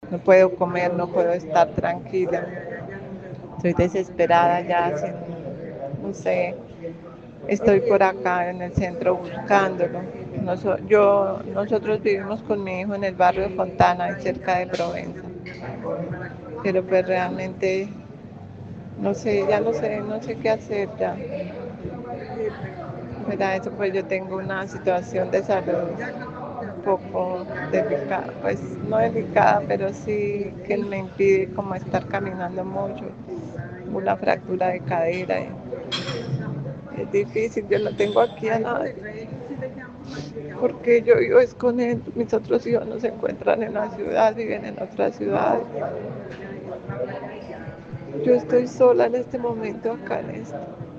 no puedo comer, no puedo estar tranquila. Estoy desesperada ya, no sé, estoy por acá en el centro buscándolo. Nosotros vivimos con mi hijo en el barrio de Fontana, cerca de Provenza, pero pues realmente no sé, ya no sé qué hacer ya. Para eso pues yo tengo una situación de salud un poco delicada, pues no delicada, pero sí que me impide como estar caminando mucho, una fractura de cadera. Es difícil, yo no tengo aquí a nadie, porque yo vivo es con él, mis otros hijos no se encuentran en la ciudad, viven en otra ciudad. Yo estoy sola en este momento acá en esto.